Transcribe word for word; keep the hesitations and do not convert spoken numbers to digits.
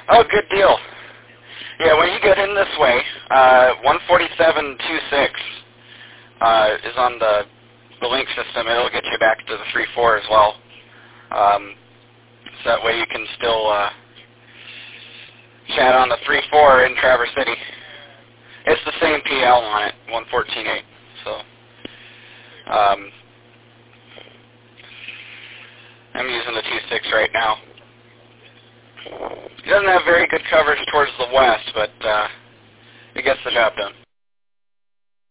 Oh, good deal. Yeah, when you get in this way, uh, one forty-seven two six uh, is on the the link system. It'll get you back to the three four as well. Um, so that way you can still uh, chat on the three four in Traverse City. It's the same P L on it, one fourteen eight. So um, I'm using the two six right now. It doesn't have very good coverage towards the west, but uh, it gets the job done.